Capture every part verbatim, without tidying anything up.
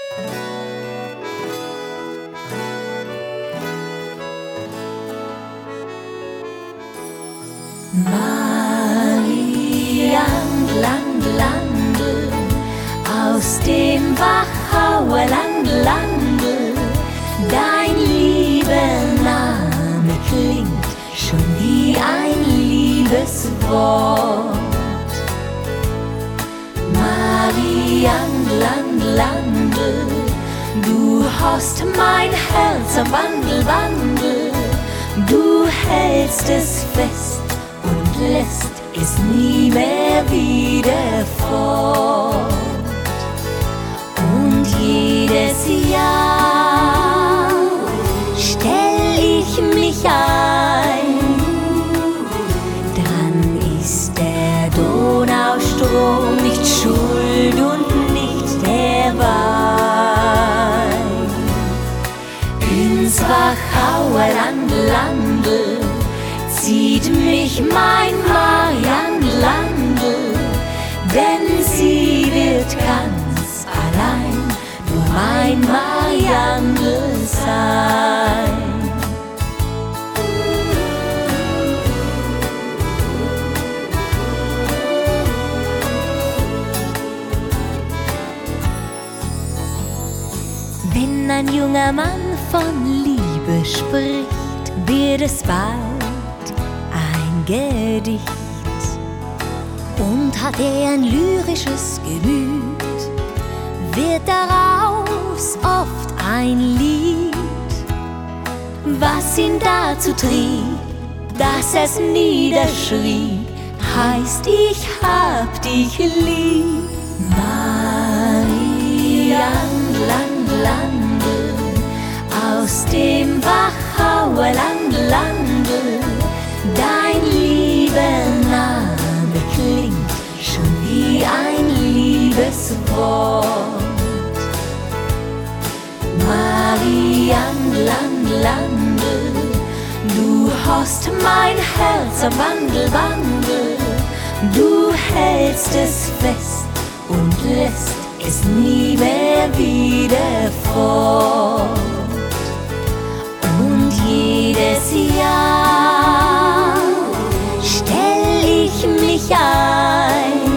Marianlandlandl, aus dem Wachauer Landlandl, dein lieber Name klingt schon wie ein Liebeswort. Marianlandlandl, du hast mein Herz am Wandel, Wandel, du hältst es fest und lässt es nie mehr wieder fort. Und jedes Jahr stell ich mich ein, dann ist der Donaustrom nicht schuld und nicht der Wein. Ins Wachauer Landlandl zieht mich mein Marianlandl, denn sie wird ganz allein nur mein Marianlandl sein. Wenn ein junger Mann von Liebe spricht, wird es bald ein Gedicht. Und hat er ein lyrisches Gemüt, wird daraus oft ein Lied. Was ihn dazu trieb, dass er's niederschrieb, heißt: Ich hab dich lieb. Marianlandlandl, aus dem Wachauer Landlandl, dein lieber Name klingt schon wie ein Liebeswort. Marianlandlandl, du hast mein Herz am Wandel, Wandel, du hältst es fest und lässt es nie mehr wieder fort. Und jedes Jahr stell ich mich ein,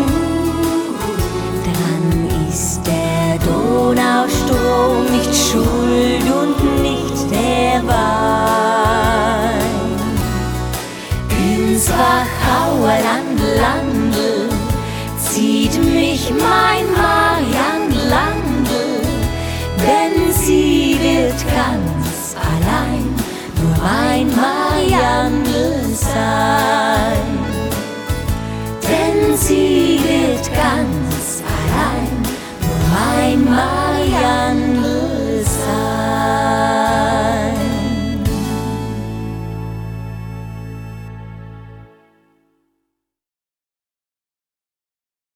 dann ist der Donaustrom nicht schuld und nicht der Wein. Ins Wachauer Landlandl zieht mich mein Marianlandl, denn sie wird ganz allein nur mein Marianlandl sein. Denn sie